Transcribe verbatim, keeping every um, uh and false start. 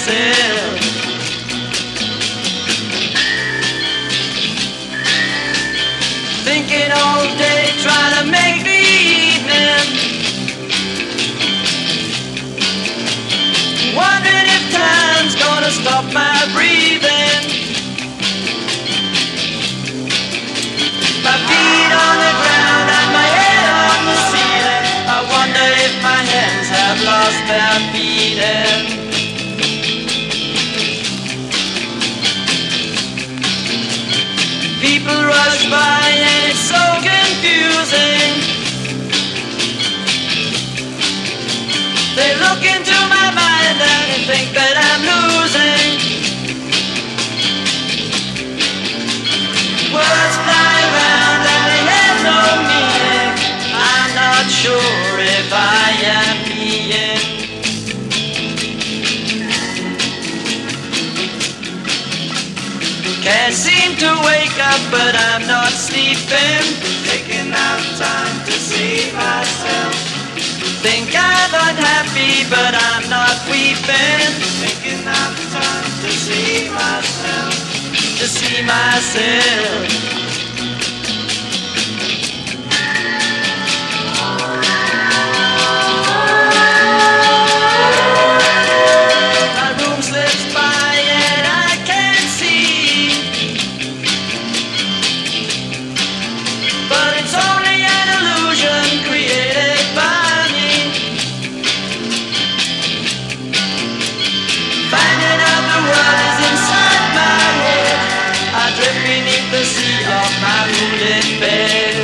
myself. Thinking all day, trying to make the evening. Wondering if time's gonna stop my breathing. My feet on the ground and my head on the ceiling. I wonder if my hands have lost their feeling. People rush by and it's so confusing. They look into my mind and they think that I'm losing. Words fly around and they have no meaning. I'm not sure if I am being. Can't seem to wake up, but I'm not sleeping. Taking out time to see myself. Think I'm unhappy, but I'm not weeping. Taking out time to see myself. To see myself. The sea of my moonlit bed.